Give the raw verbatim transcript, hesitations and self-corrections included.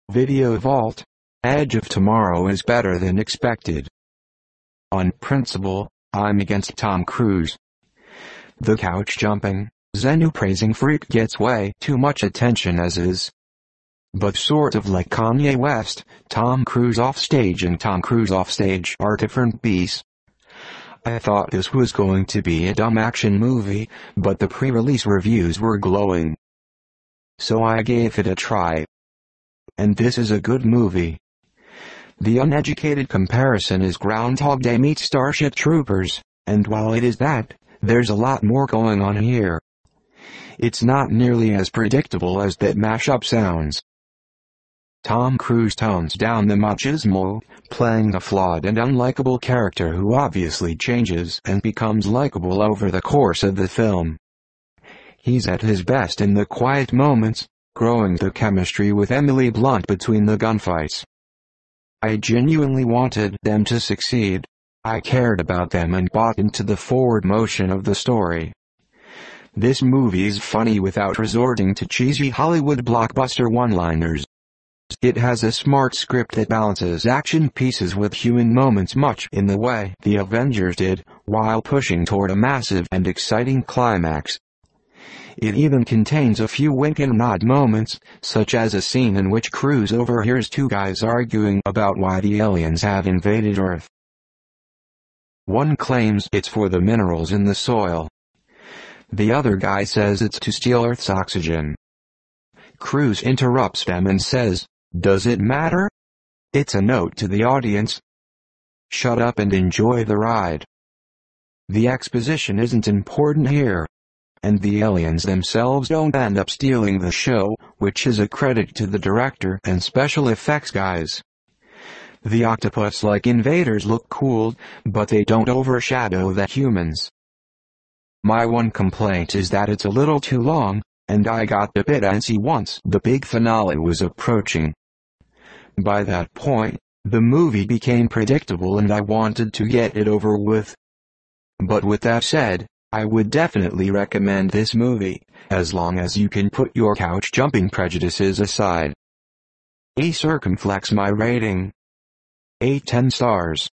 Video Vault. Edge of Tomorrow is better than expected. On principle, I'm against Tom Cruise. The couch-jumping, Xenu-praising freak gets way too much attention as is. But sort of like Kanye West, Tom Cruise offstage and Tom Cruise offstage are different beasts. I thought this was going to be a dumb action movie, but the pre-release reviews were glowing. So I gave it a try. And this is a good movie. The uneducated comparison is Groundhog Day meets Starship Troopers, and while it is that, there's a lot more going on here. It's not nearly as predictable as that mashup sounds. Tom Cruise tones down the machismo, playing the flawed and unlikable character who obviously changes and becomes likable over the course of the film. He's at his best in the quiet moments, growing the chemistry with Emily Blunt between the gunfights. I genuinely wanted them to succeed. I cared about them and bought into the forward motion of the story. This movie's funny without resorting to cheesy Hollywood blockbuster one-liners. It has a smart script that balances action pieces with human moments much in the way The Avengers did, while pushing toward a massive and exciting climax. It even contains a few wink and nod moments, such as a scene in which Cruise overhears two guys arguing about why the aliens have invaded Earth. One claims it's for the minerals in the soil. The other guy says it's to steal Earth's oxygen. Cruise interrupts them and says, "Does it matter?" It's a note to the audience. Shut up and enjoy the ride. The exposition isn't important here. And the aliens themselves don't end up stealing the show, which is a credit to the director and special effects guys. The octopus-like invaders look cool, but they don't overshadow the humans. My one complaint is that it's a little too long, and I got a bit antsy once the big finale was approaching. By that point, the movie became predictable and I wanted to get it over with. But with that said, I would definitely recommend this movie, as long as you can put your couch-jumping prejudices aside. A circumflex my rating. eight ten stars.